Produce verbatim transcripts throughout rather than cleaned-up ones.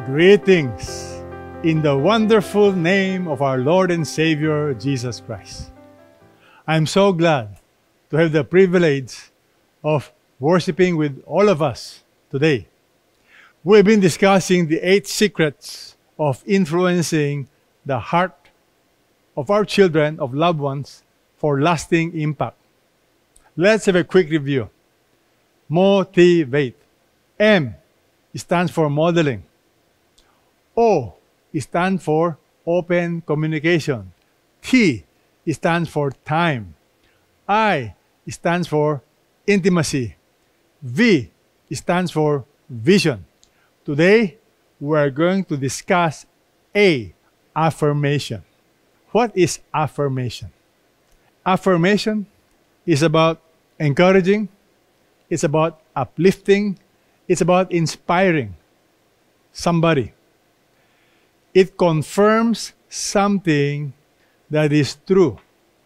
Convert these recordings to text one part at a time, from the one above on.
Greetings in the wonderful name of our Lord and Savior, Jesus Christ. I'm so glad to have the privilege of worshiping with all of us today. We've been discussing the eight secrets of influencing the heart of our children, of loved ones, for lasting impact. Let's have a quick review. Motivate. M stands for modeling. O stands for open communication. T stands for time. I stands for intimacy. V stands for vision. Today, we are going to discuss A, affirmation. What is affirmation? Affirmation is about encouraging, it's about uplifting, it's about inspiring somebody. It confirms something that is true.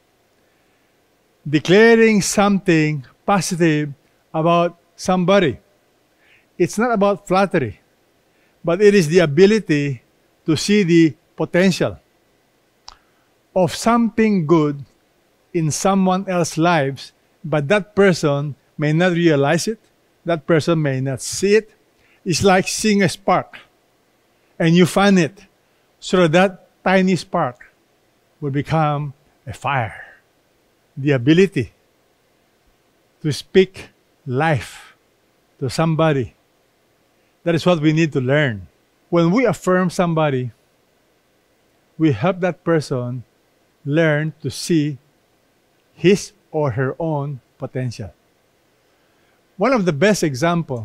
Declaring something positive about somebody. It's not about flattery, but it is the ability to see the potential of something good in someone else's lives, but that person may not realize it, that person may not see it. It's like seeing a spark, and you fan it, so that tiny spark will become a fire. The ability to speak life to somebody, that is what we need to learn. When we affirm somebody, we help that person learn to see his or her own potential. One of the best examples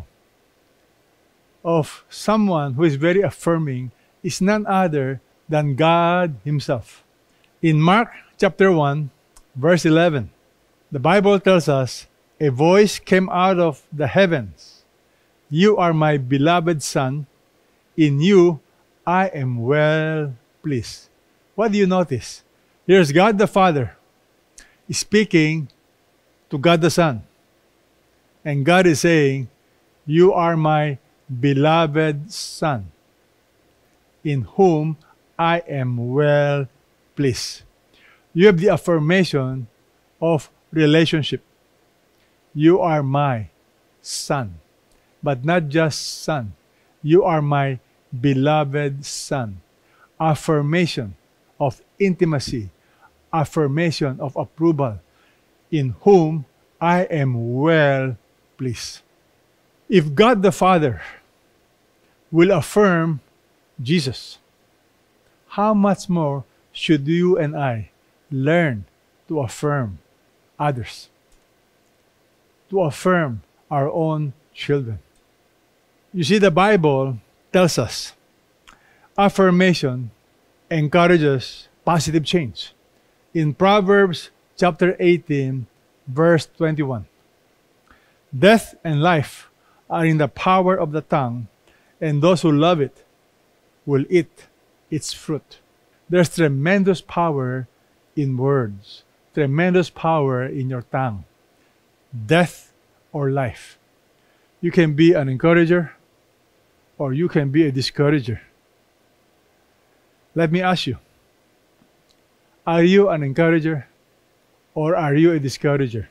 of someone who is very affirming is none other than God Himself. In Mark chapter one, verse eleven, the Bible tells us, a voice came out of the heavens. You are my beloved Son. In you I am well pleased. What do you notice? Here's God the Father speaking to God the Son. And God is saying, you are my beloved Son, in whom I am well pleased. You have the affirmation of relationship. You are my son, but not just son. You are my beloved Son. Affirmation of intimacy, affirmation of approval, in whom I am well pleased. If God the Father will affirm Jesus, how much more should you and I learn to affirm others, to affirm our own children? You see, the Bible tells us affirmation encourages positive change. In Proverbs chapter eighteen, verse twenty-one, death and life are in the power of the tongue, and those who love it will eat its fruit. There's tremendous power in words, tremendous power in your tongue. Death or life. You can be an encourager, or you can be a discourager. Let me ask you, are you an encourager, or are you a discourager?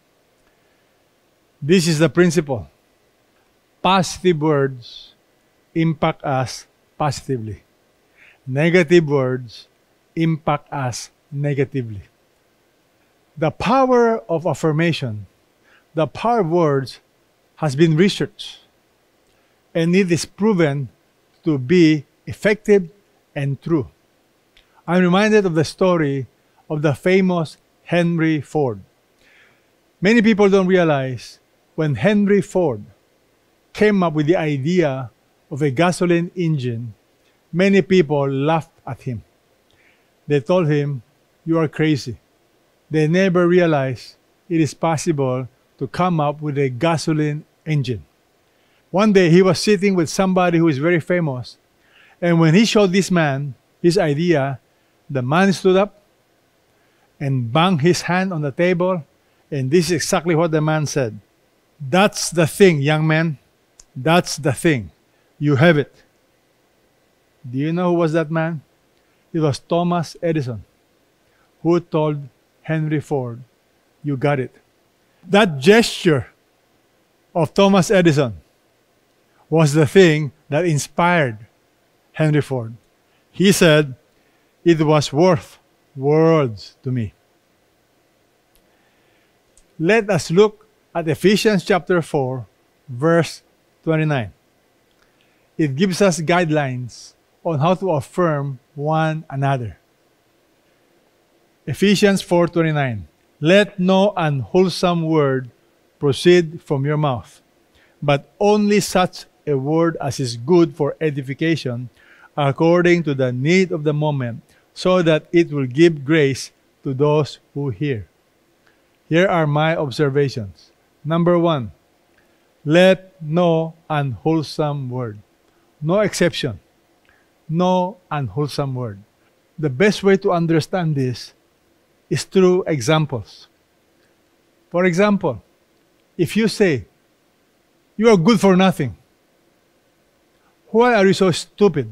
This is the principle. Positive words impact us positively. Negative words impact us negatively. The power of affirmation, the power of words, has been researched, and it is proven to be effective and true. I'm reminded of the story of the famous Henry Ford. Many people don't realize when Henry Ford came up with the idea of a gasoline engine, many people laughed at him. They told him, you are crazy. They never realized it is possible to come up with a gasoline engine. One day he was sitting with somebody who is very famous, and when he showed this man his idea, the man stood up and banged his hand on the table, and this is exactly what the man said. That's the thing, young man. That's the thing. You have it. Do you know who was that man? It was Thomas Edison, who told Henry Ford, "You got it." That gesture of Thomas Edison was the thing that inspired Henry Ford. He said, "It was worth worlds to me." Let us look at Ephesians chapter four, verse twenty-nine. It gives us guidelines on how to affirm one another. Ephesians four twenty-nine. Let no unwholesome word proceed from your mouth, but only such a word as is good for edification, according to the need of the moment, so that it will give grace to those who hear. Here are my observations. Number one, let no unwholesome word. No exception. No unwholesome word. The best way to understand this is through examples. For example, if you say, "You are good for nothing. Why are you so stupid?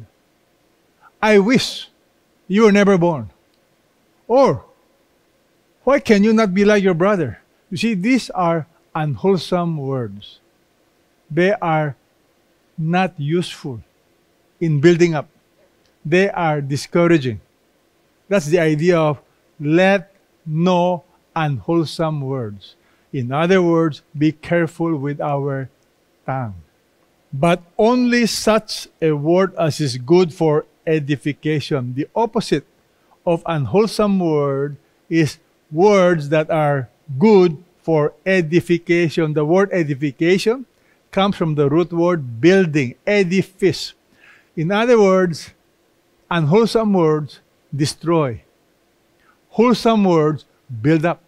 I wish you were never born." Or, "Why can you not be like your brother?" You see, these are unwholesome words. They are not useful in building up. They are discouraging. That's the idea of let no unwholesome words. In other words, be careful with our tongue. But only such a word as is good for edification. The opposite of unwholesome word is words that are good for edification. The word edification comes from the root word building, edifice. In other words, unwholesome words destroy. Wholesome words build up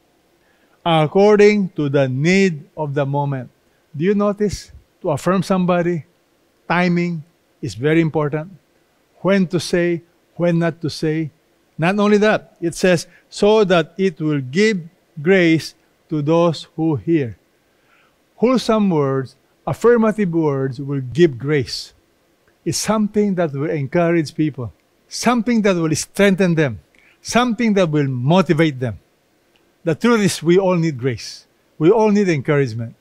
according to the need of the moment. Do you notice? To affirm somebody, timing is very important. When to say, when not to say. Not only that, it says, so that it will give grace to those who hear. Wholesome words, affirmative words will give grace. It's something that will encourage people, something that will strengthen them, something that will motivate them. The truth is, we all need grace. We all need encouragement.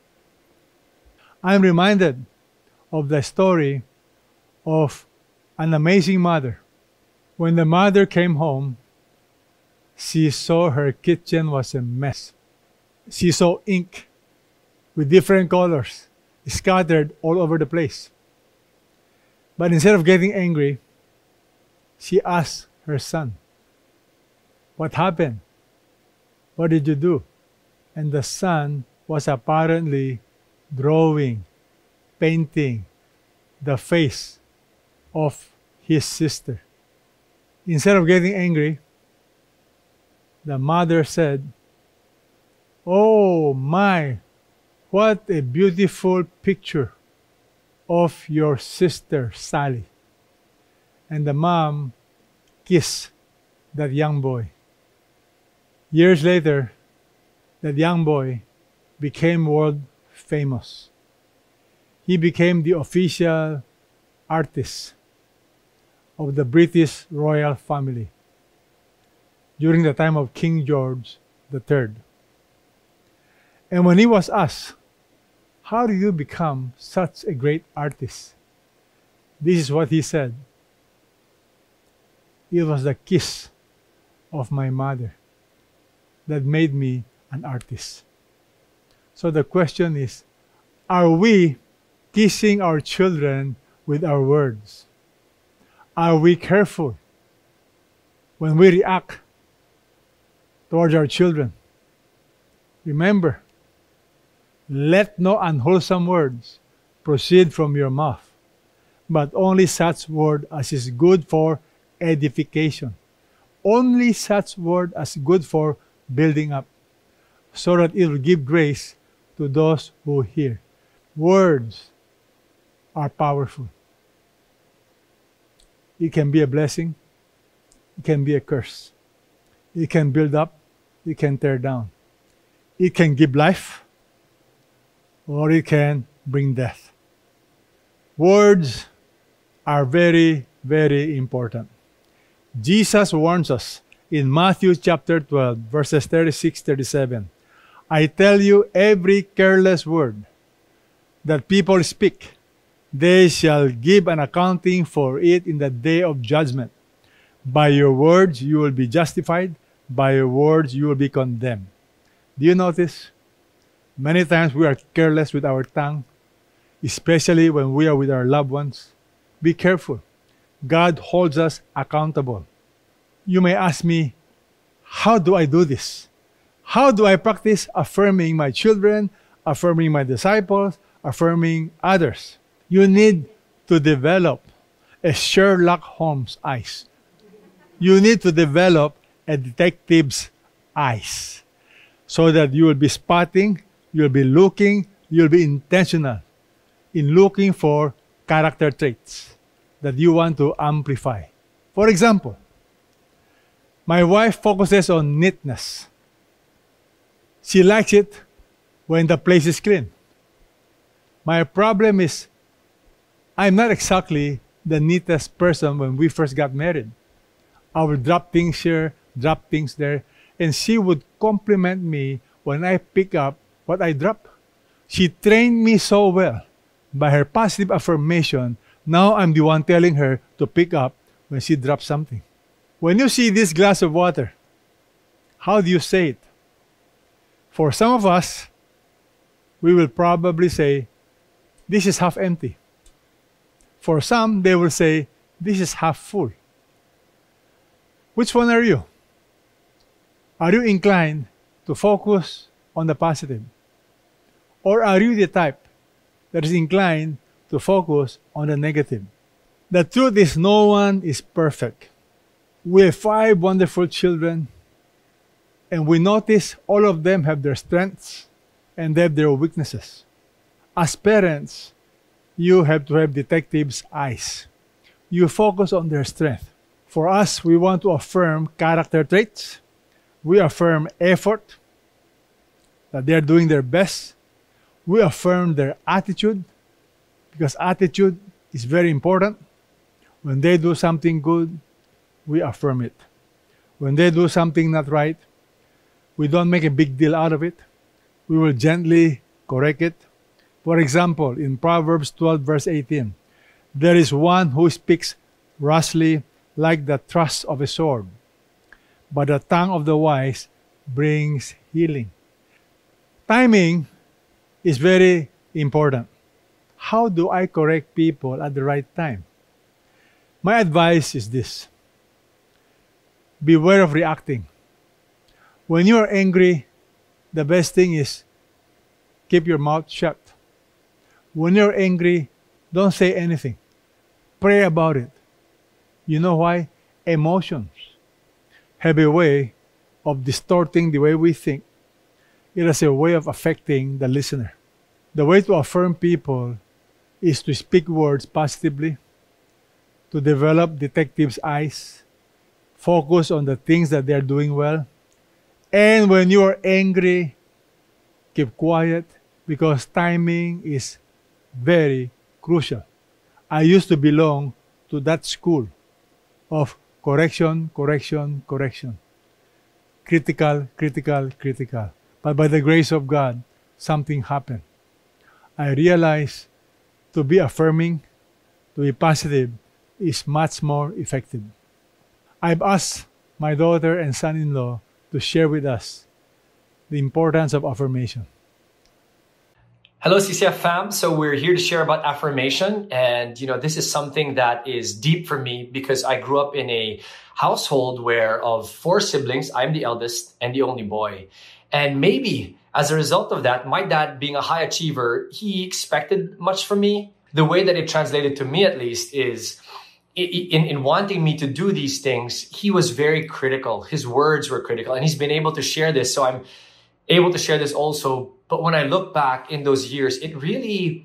I'm reminded of the story of an amazing mother. When the mother came home, she saw her kitchen was a mess. She saw ink with different colors scattered all over the place. But instead of getting angry, she asked her son, "What happened? What did you do?" And the son was apparently drawing, painting the face of his sister. Instead of getting angry, the mother said, "Oh my, what a beautiful picture of your sister Sally." And the mom kissed that young boy. Years later, that young boy became world famous. He became the official artist of the British royal family during the time of King George the Third. And when he was asked, "How do you become such a great artist?" This is what he said: "It was the kiss of my mother that made me an artist." So the question is, are we kissing our children with our words? Are we careful when we react towards our children? Remember, let no unwholesome words proceed from your mouth, but only such word as is good for edification. Only such word as good for building up, so that it will give grace to those who hear. Words are powerful. It can be a blessing. It can be a curse. It can build up. It can tear down. It can give life, or it can bring death. Words are very, very important. Jesus warns us in Matthew chapter twelve, verses thirty-six to thirty-seven. I tell you, every careless word that people speak, they shall give an accounting for it in the day of judgment. By your words you will be justified, by your words you will be condemned. Do you notice? Many times we are careless with our tongue, especially when we are with our loved ones. Be careful. God holds us accountable. You may ask me, how do I do this? How do I practice affirming my children, affirming my disciples, affirming others? You need to develop a Sherlock Holmes eyes. You need to develop a detective's eyes so that you will be spotting, you'll be looking, you'll be intentional in looking for character traits that you want to amplify. For example, my wife focuses on neatness. She likes it when the place is clean. My problem is I'm not exactly the neatest person when we first got married. I would drop things here, drop things there, and she would compliment me when I pick up what I drop. She trained me so well by her positive affirmation. Now I'm the one telling her to pick up when she drops something. When you see this glass of water, how do you say it? For some of us, we will probably say, this is half empty. For some, they will say, this is half full. Which one are you? Are you inclined to focus on the positive? Or are you the type that is inclined to focus on the negative? The truth is, no one is perfect. We have five wonderful children, and we notice all of them have their strengths and they have their weaknesses. As parents, you have to have detective's eyes. You focus on their strength. For us, we want to affirm character traits. We affirm effort, that they're doing their best. We affirm their attitude, because attitude is very important. When they do something good, we affirm it. When they do something not right, we don't make a big deal out of it. We will gently correct it. For example, in Proverbs twelve, verse eighteen, there is one who speaks rashly like the thrust of a sword, but the tongue of the wise brings healing. Timing is very important. How do I correct people at the right time? My advice is this: beware of reacting. When you are angry, the best thing is keep your mouth shut. When you're angry, don't say anything. Pray about it. You know why? Emotions have a way of distorting the way we think. It has a way of affecting the listener. The way to affirm people is to speak words positively, to develop detective's eyes, focus on the things that they're doing well. And when you are angry, keep quiet, because timing is very crucial. I used to belong to that school of correction, correction, correction. Critical, critical, critical. But by the grace of God, something happened. I realized to be affirming, to be positive, is much more effective. I've asked my daughter and son-in-law to share with us the importance of affirmation. Hello, C C F fam. So we're here to share about affirmation. And, you know, this is something that is deep for me because I grew up in a household where of four siblings, I'm the eldest and the only boy. And maybe as a result of that, my dad being a high achiever, he expected much from me. The way that it translated to me, at least, is in, in wanting me to do these things, he was very critical. His words were critical, and he's been able to share this. So I'm able to share this also. But when I look back in those years, it really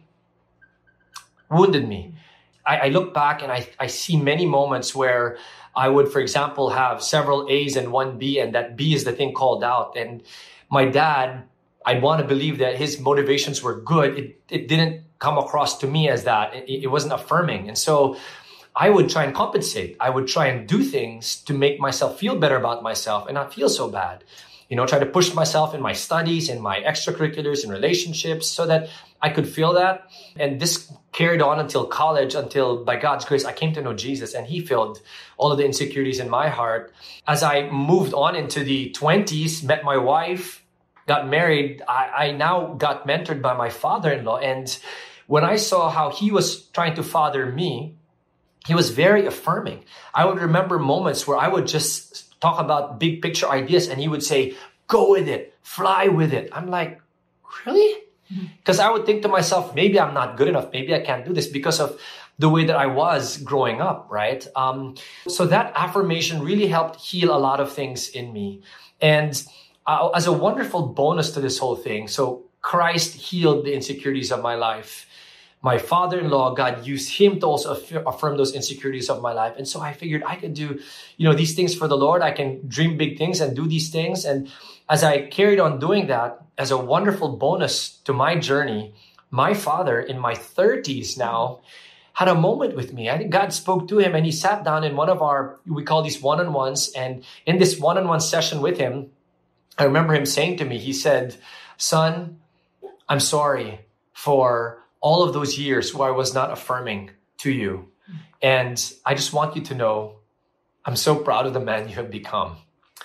wounded me. I, I look back and I, I see many moments where I would, for example, have several A's and one B, and that B is the thing called out. And my dad, I'd want to believe that his motivations were good. It, it didn't come across to me as that. It, it wasn't affirming. And so I would try and compensate. I would try and do things to make myself feel better about myself and not feel so bad. You know, try to push myself in my studies, in my extracurriculars, in relationships, so that I could feel that. And this carried on until college, until by God's grace, I came to know Jesus, and he filled all of the insecurities in my heart. As I moved on into the twenties, met my wife, got married, I, I now got mentored by my father-in-law. And when I saw how he was trying to father me, he was very affirming. I would remember moments where I would just talk about big picture ideas and he would say, go with it, fly with it. I'm like, really? Because I would think to myself, maybe I'm not good enough. Maybe I can't do this because of the way that I was growing up, right? Um, so that affirmation really helped heal a lot of things in me. And uh, as a wonderful bonus to this whole thing, so Christ healed the insecurities of my life. My father-in-law, God used him to also affirm those insecurities of my life. And so I figured I could do, you know, these things for the Lord. I can dream big things and do these things. And as I carried on doing that, as a wonderful bonus to my journey, my father in my thirties now had a moment with me. I think God spoke to him and he sat down in one of our, we call these one-on-ones. And in this one-on-one session with him, I remember him saying to me, he said, son, I'm sorry for all of those years where I was not affirming to you. And I just want you to know, I'm so proud of the man you have become.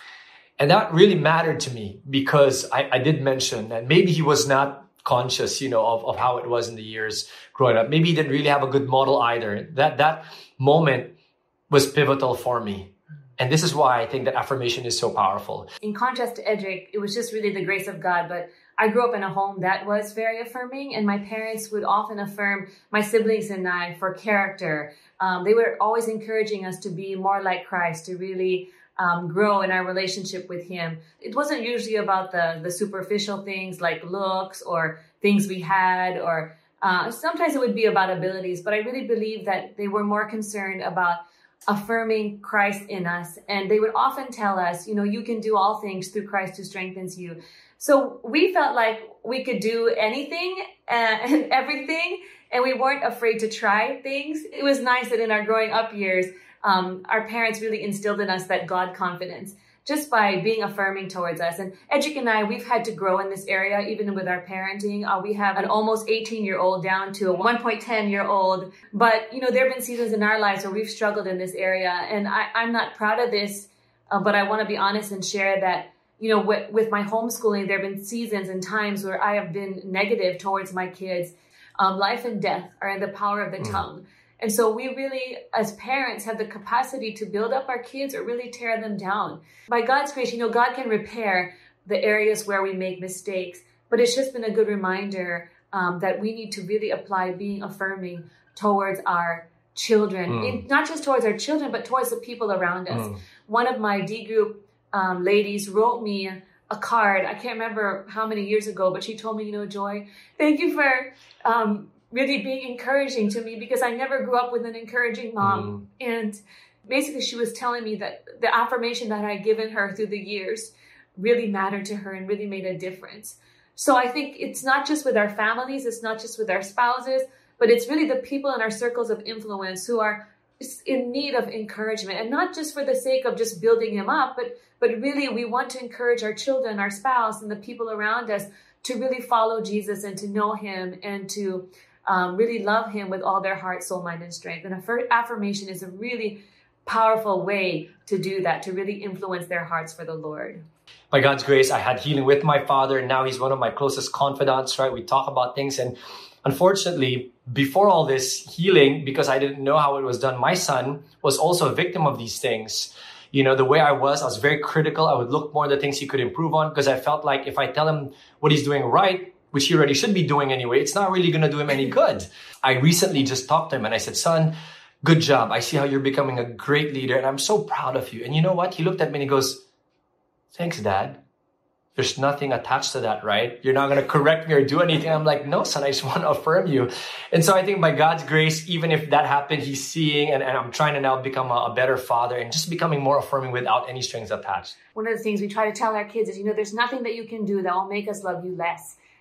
And that really mattered to me because I, I did mention that maybe he was not conscious, you know, of, of how it was in the years growing up. Maybe he didn't really have a good model either. That, that moment was pivotal for me. And this is why I think that affirmation is so powerful. In contrast to Edric, it was just really the grace of God. But I grew up in a home that was very affirming, and my parents would often affirm my siblings and I for character. Um, they were always encouraging us to be more like Christ, to really um, grow in our relationship with him. It wasn't usually about the, the superficial things like looks or things we had, or uh, sometimes it would be about abilities. But I really believe that they were more concerned about affirming Christ in us. And they would often tell us, you know, you can do all things through Christ who strengthens you. So we felt like we could do anything and everything, and we weren't afraid to try things. It was nice that in our growing up years, um, our parents really instilled in us that God confidence just by being affirming towards us. And Edric and I, we've had to grow in this area, even with our parenting. Uh, we have an almost eighteen-year-old down to a one point one zero-year-old. But, you know, there have been seasons in our lives where we've struggled in this area. And I, I'm not proud of this, uh, but I want to be honest and share that, you know, with, with my homeschooling, there have been seasons and times where I have been negative towards my kids. Um, life and death are in the power of the mm. tongue. And so we really, as parents, have the capacity to build up our kids or really tear them down. By God's grace, you know, God can repair the areas where we make mistakes. But it's just been a good reminder um, that we need to really apply being affirming towards our children. Mm. In, not just towards our children, but towards the people around us. Mm. One of my D group um, ladies wrote me a card. I can't remember how many years ago, but she told me, you know, Joy, thank you for um, really being encouraging to me, because I never grew up with an encouraging mom. Mm. And basically she was telling me that the affirmation that I had given her through the years really mattered to her and really made a difference. So I think it's not just with our families, it's not just with our spouses, but it's really the people in our circles of influence who are in need of encouragement, and not just for the sake of just building him up, but but really we want to encourage our children, our spouse, and the people around us to really follow Jesus and to know him and to um, really love him with all their heart, soul, mind, and strength. And affirmation is a really powerful way to do that, to really influence their hearts for the Lord. By God's grace, I had healing with my father, and now he's one of my closest confidants, right? We talk about things, and unfortunately, before all this healing, because I didn't know how it was done, my son was also a victim of these things. You know, the way I was, I was very critical. I would look more at the things he could improve on, because I felt like if I tell him what he's doing right, which he already should be doing anyway, it's not really going to do him any good. I recently just talked to him and I said, son, good job. I see how you're becoming a great leader and I'm so proud of you. And you know what? He looked at me and he goes, thanks, Dad. There's nothing attached to that, right? You're not going to correct me or do anything. I'm like, no, son, I just want to affirm you. And so I think by God's grace, even if that happened, he's seeing, and, and I'm trying to now become a, a better father and just becoming more affirming without any strings attached. One of the things we try to tell our kids is, you know, there's nothing that you can do that will make us love you less.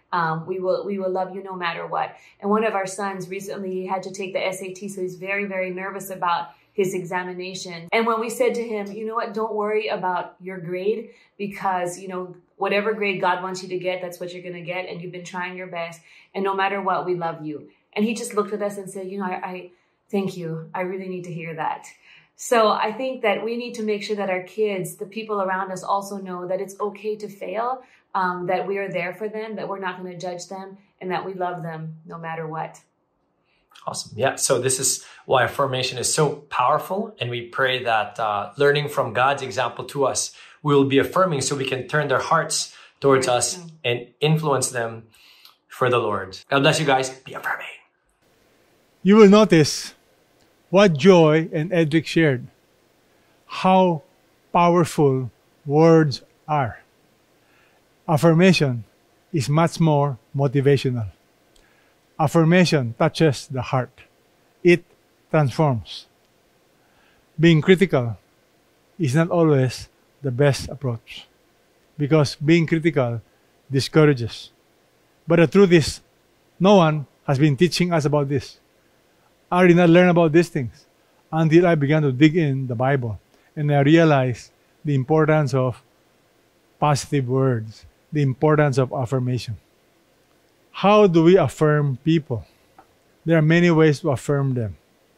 Um, we will we will love you no matter what. And one of our sons recently, he had to take the S A T, so he's very, very nervous about his examination. And when we said to him, you know what, don't worry about your grade, because, you know, whatever grade God wants you to get, that's what you're going to get. And you've been trying your best. And no matter what, we love you. And he just looked at us and said, you know, I, I thank you. I really need to hear that. So I think that we need to make sure that our kids, the people around us, also know that it's okay to fail, um, that we are there for them, that we're not going to judge them, and that we love them no matter what. Awesome. Yeah. So this is why affirmation is so powerful. And we pray that uh, learning from God's example to us, we will be affirming so we can turn their hearts towards Right. us and influence them for the Lord. God bless you guys. Be affirming. You will notice what Joy and Edric shared, how powerful words are. Affirmation is much more motivational. Affirmation touches the heart. It transforms. Being critical is not always the best approach, because being critical discourages. But the truth is, no one has been teaching us about this. I did not learn about these things until I began to dig in the Bible, and I realized the importance of positive words, the importance of affirmation. How do we affirm people? There are many ways to affirm them.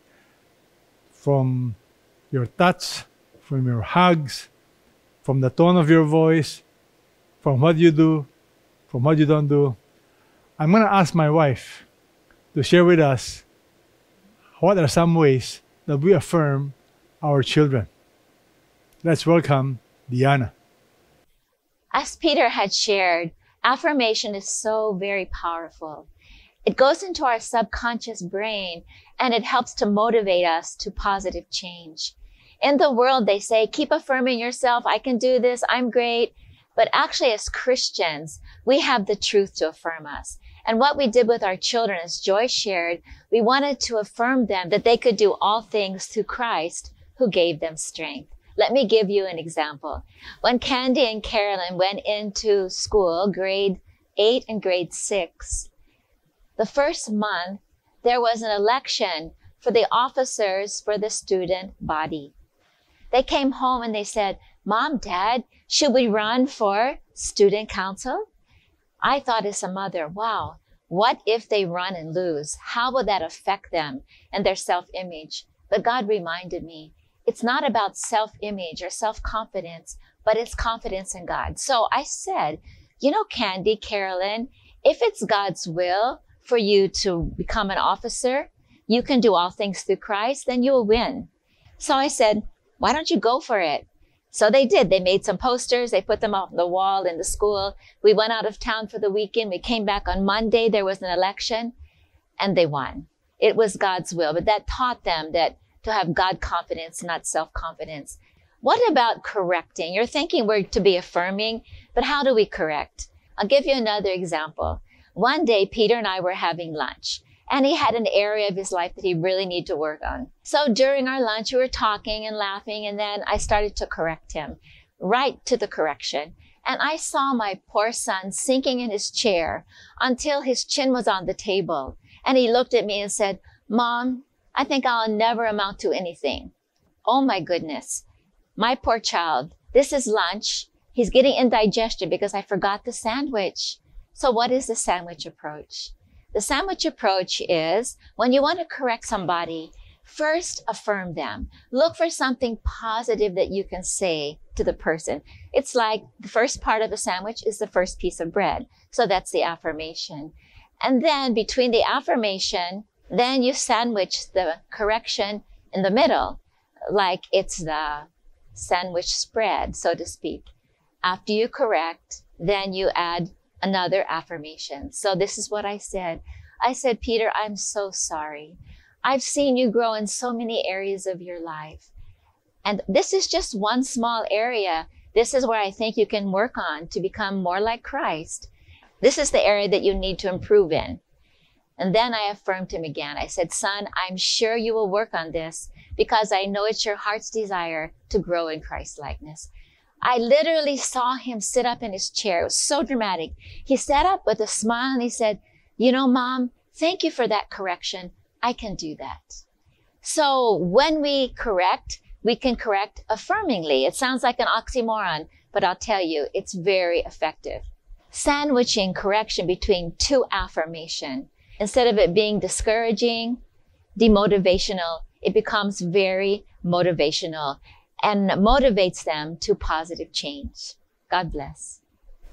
From your touch, from your hugs, from the tone of your voice, from what you do, from what you don't do. I'm going to ask my wife to share with us what are some ways that we affirm our children. Let's welcome Diana. As Peter had shared, affirmation is so very powerful. It goes into our subconscious brain and it helps to motivate us to positive change. In the world, they say, keep affirming yourself. I can do this. I'm great. But actually, as Christians, we have the truth to affirm us. And what we did with our children, as Joy shared, we wanted to affirm them that they could do all things through Christ who gave them strength. Let me give you an example. When Candy and Carolyn went into school, grade eight and grade six, the first month, there was an election for the officers for the student body. They came home and they said, Mom, Dad, should we run for student council? I thought as a mother, wow, what if they run and lose? How will that affect them and their self-image? But God reminded me, it's not about self-image or self-confidence, but it's confidence in God. So I said, you know, Candy, Carolyn, if it's God's will for you to become an officer, you can do all things through Christ, then you will win. So I said, why don't you go for it? So they did. They made some posters. They put them on the wall in the school. We went out of town for the weekend. We came back on Monday. There was an election and they won. It was God's will, but that taught them that to have God confidence, not self-confidence. What about correcting? You're thinking we're to be affirming, but how do we correct? I'll give you another example. One day, Peter and I were having lunch, and he had an area of his life that he really needed to work on. So during our lunch, we were talking and laughing, and then I started to correct him, right to the correction. And I saw my poor son sinking in his chair until his chin was on the table. And he looked at me and said, Mom, I think I'll never amount to anything. Oh my goodness. My poor child, this is lunch. He's getting indigestion because I forgot the sandwich. So what is the sandwich approach? The sandwich approach is when you want to correct somebody, first affirm them. Look for something positive that you can say to the person. It's like the first part of a sandwich is the first piece of bread. So that's the affirmation. And then between the affirmation, then you sandwich the correction in the middle, like it's the sandwich spread, so to speak. After you correct, then you add another affirmation. So this is what I said. I said, Peter, I'm so sorry. I've seen you grow in so many areas of your life. And this is just one small area. This is where I think you can work on to become more like Christ. This is the area that you need to improve in. And then I affirmed him again. I said, son, I'm sure you will work on this because I know it's your heart's desire to grow in Christ likeness. I literally saw him sit up in his chair. It was so dramatic. He sat up with a smile and he said, you know, Mom, thank you for that correction. I can do that. So when we correct, we can correct affirmingly. It sounds like an oxymoron, but I'll tell you, it's very effective. Sandwiching correction between two affirmation. Instead of it being discouraging, demotivational, it becomes very motivational and motivates them to positive change. God bless.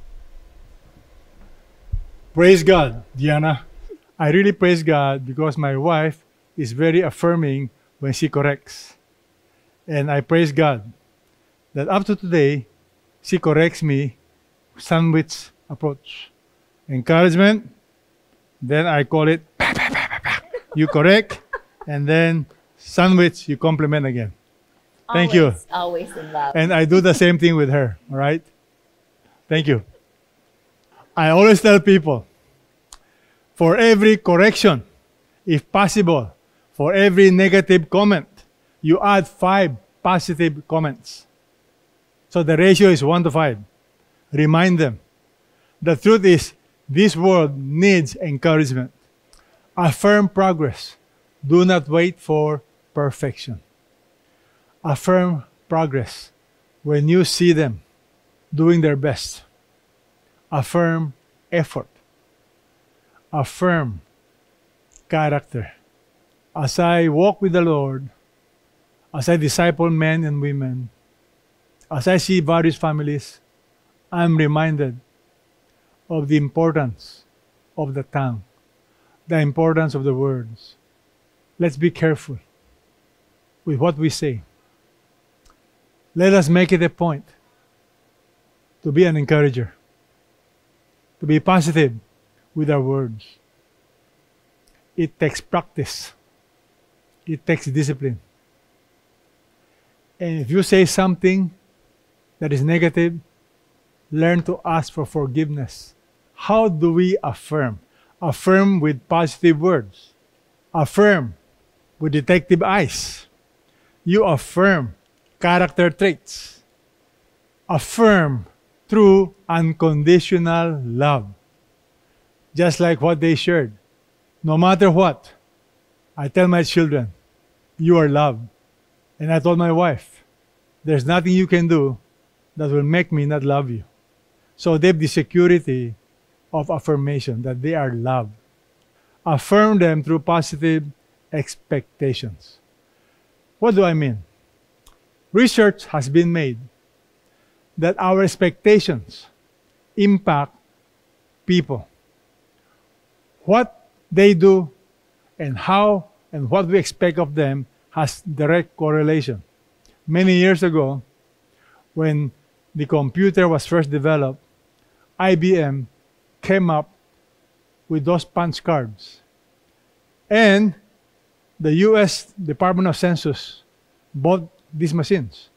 Praise God, Diana. I really praise God because my wife is very affirming when she corrects. And I praise God that up to today, she corrects me sandwich approach. Encouragement, then I call it, bah, bah, bah, bah, bah. You correct, and then sandwich, you compliment again. Thank always, you. Always in love. And I do the same thing with her, all right? Thank you. I always tell people, for every correction, if possible, for every negative comment, you add five positive comments. So the ratio is one to five. Remind them. The truth is, this world needs encouragement. Affirm progress. Do not wait for perfection. Affirm progress when you see them doing their best. Affirm effort. Affirm character. As I walk with the Lord, as I disciple men and women, as I see various families, I'm reminded of the importance of the tongue, the importance of the words. Let's be careful with what we say. Let us make it a point to be an encourager, to be positive with our words. It takes practice. It takes discipline. And if you say something that is negative, learn to ask for forgiveness. How do we affirm? Affirm with positive words. Affirm with detective eyes. You affirm character traits. Affirm through unconditional love. Just like what they shared. No matter what, I tell my children, you are loved. And I told my wife, there's nothing you can do that will make me not love you. So they have the security of affirmation that they are loved. Affirm them through positive expectations. What do I mean? Research has been made that our expectations impact people. What they do and how and what we expect of them has direct correlation. Many years ago, when the computer was first developed, I B M came up with those punch cards. And the U S Department of Census bought these machines.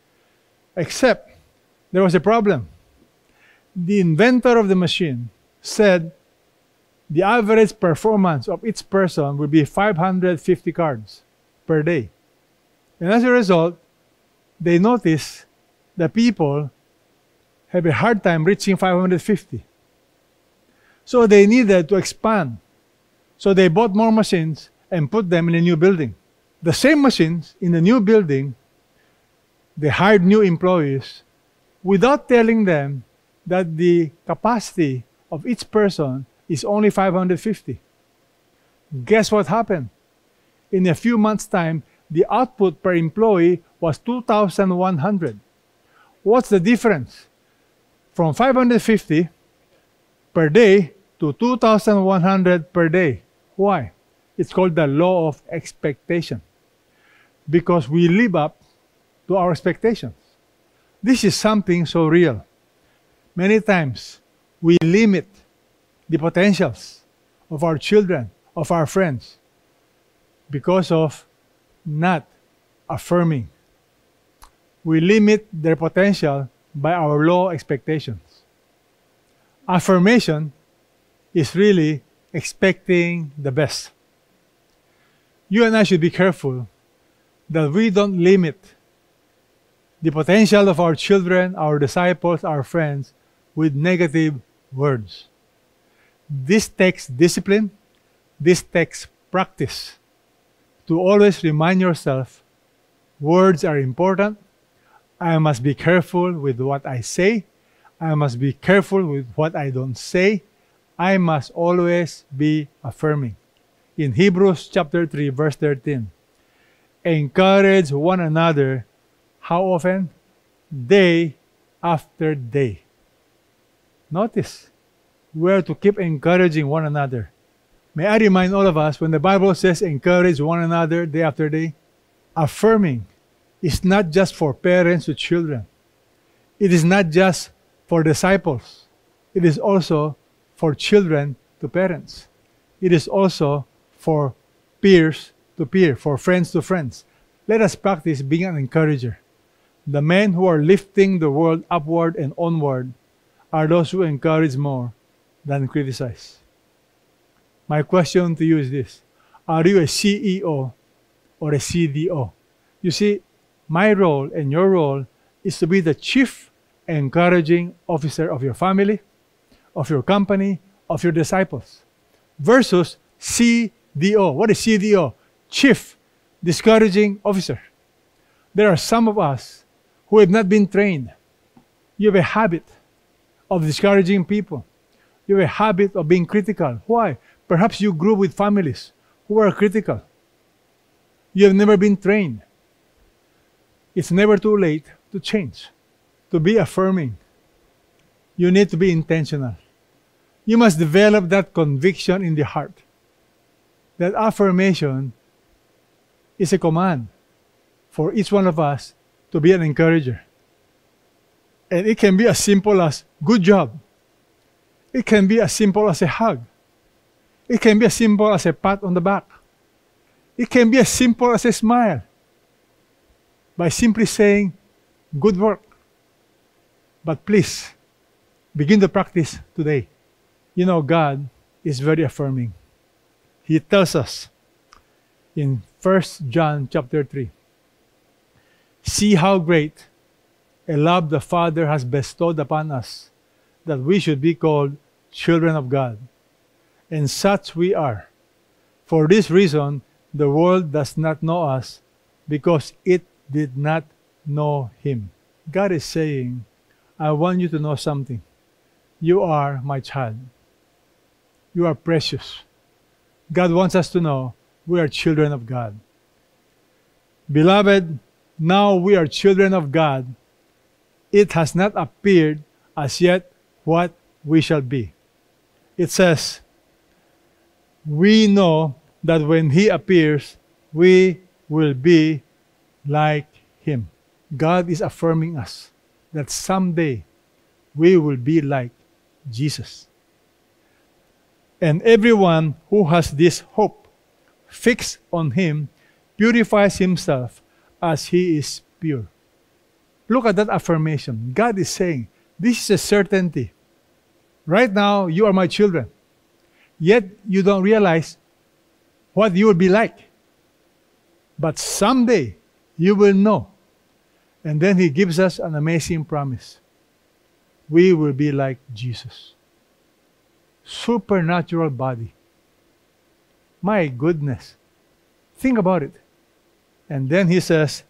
Except there was a problem. The inventor of the machine said the average performance of each person would be five hundred fifty cards per day. And as a result, they noticed that people have a hard time reaching five hundred fifty. So they needed to expand. So they bought more machines and put them in a new building. The same machines in the new building, they hired new employees without telling them that the capacity of each person is only five hundred fifty. Guess what happened? In a few months' time, the output per employee was two thousand one hundred. What's the difference? From five hundred fifty per day to two thousand one hundred per day. Why? It's called the law of expectation. Because we live up to our expectations. This is something so real. Many times, we limit the potentials of our children, of our friends, because of not affirming. We limit their potential by our low expectations. Affirmation is really expecting the best. You and I should be careful that we don't limit the potential of our children, our disciples, our friends with negative words. This takes discipline. This takes practice. To always remind yourself, words are important. I must be careful with what I say. I must be careful with what I don't say. I must always be affirming. In Hebrews chapter three, verse thirteen, encourage one another. How often? Day after day. Notice, we're to keep encouraging one another. May I remind all of us, when the Bible says encourage one another day after day, affirming is not just for parents to children. It is not just for disciples. It is also for children to parents. It is also for peers to peer, for friends to friends. Let us practice being an encourager. The men who are lifting the world upward and onward are those who encourage more than criticize. My question to you is this: are you a C E O or a C D O? You see, my role and your role is to be the chief encouraging officer of your family, of your company, of your disciples, versus C D O. What is C D O? Chief Discouraging Officer. There are some of us who have not been trained. You have a habit of discouraging people. You have a habit of being critical. Why? Perhaps you grew with families who are critical. You have never been trained. It's never too late to change, to be affirming. You need to be intentional. You must develop that conviction in the heart. That affirmation is a command for each one of us to be an encourager. And it can be as simple as good job. It can be as simple as a hug. It can be as simple as a pat on the back. It can be as simple as a smile. By simply saying, good work. But please, begin to practice today. You know, God is very affirming. He tells us in First John chapter three, see how great a love the Father has bestowed upon us, that we should be called children of God. And such we are. For this reason, the world does not know us, because it did not know Him. God is saying, I want you to know something. You are my child. You are precious. God wants us to know we are children of God. Beloved, now we are children of God. It has not appeared as yet what we shall be. It says, we know that when He appears, we will be like Him. God is affirming us that someday we will be like Jesus. And everyone who has this hope fixed on Him purifies himself as He is pure. Look at that affirmation. God is saying, this is a certainty. Right now, you are my children. Yet, you don't realize what you will be like. But someday, you will know. And then He gives us an amazing promise. We will be like Jesus. Supernatural body. My goodness. Think about it. And then He says,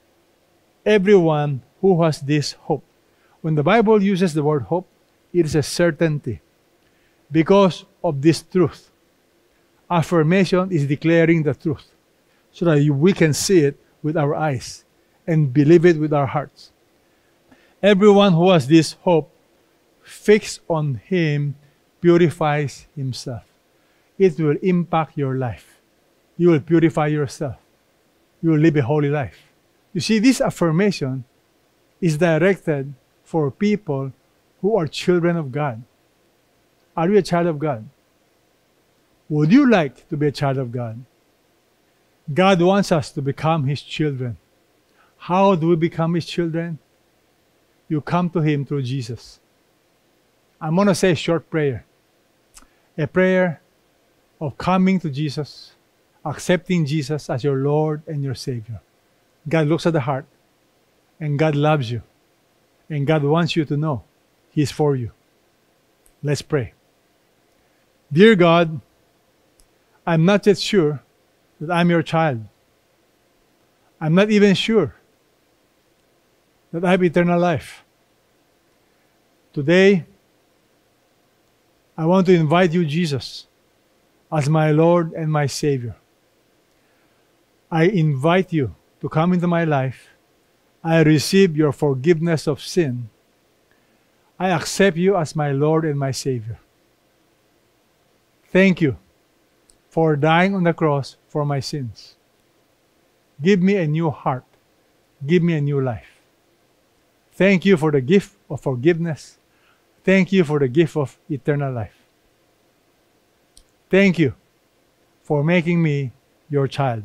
everyone who has this hope. When the Bible uses the word hope, it is a certainty. Because of this truth. Affirmation is declaring the truth, so that we can see it with our eyes and believe it with our hearts. Everyone who has this hope fixed on Him purifies himself. It will impact your life. You will purify yourself. You will live a holy life. You see, this affirmation is directed for people who are children of God. Are you a child of God? Would you like to be a child of God? God wants us to become His children. How do we become His children? You come to Him through Jesus. I'm going to say a short prayer. A prayer of coming to Jesus, accepting Jesus as your Lord and your Savior. God looks at the heart, And God loves you. And God wants you to know He's for you. Let's pray. Dear God, I'm not yet sure that I'm your child. I'm not even sure that I have eternal life. Today, I want to invite you, Jesus, as my Lord and my Savior. I invite you to come into my life. I receive your forgiveness of sin. I accept you as my Lord and my Savior. Thank you for dying on the cross for my sins. Give me a new heart. Give me a new life. Thank you for the gift of forgiveness. Thank you for the gift of eternal life. Thank you for making me your child.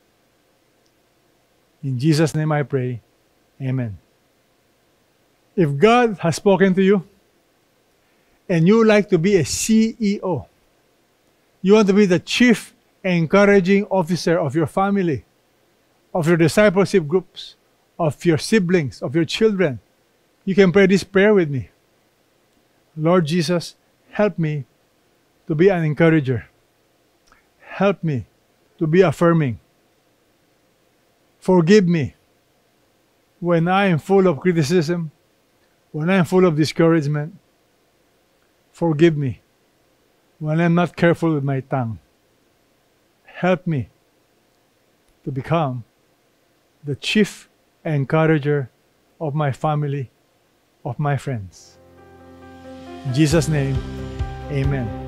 In Jesus' name I pray, amen. If God has spoken to you and you like to be a C E O, you want to be the chief encouraging officer of your family, of your discipleship groups, of your siblings, of your children, you can pray this prayer with me. Lord Jesus, help me to be an encourager. Help me to be affirming. Forgive me when I am full of criticism, when I am full of discouragement. Forgive me when I'm not careful with my tongue. Help me to become the chief encourager of my family, of my friends. In Jesus' name, amen.